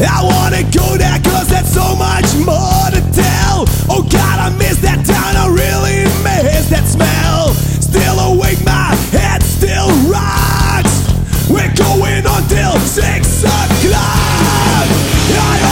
I wanna go there cause there's so much more to tell. Oh God, I miss that town, I really miss that smell. Still awake, my head still rocks. We're going on till 6 o'clock.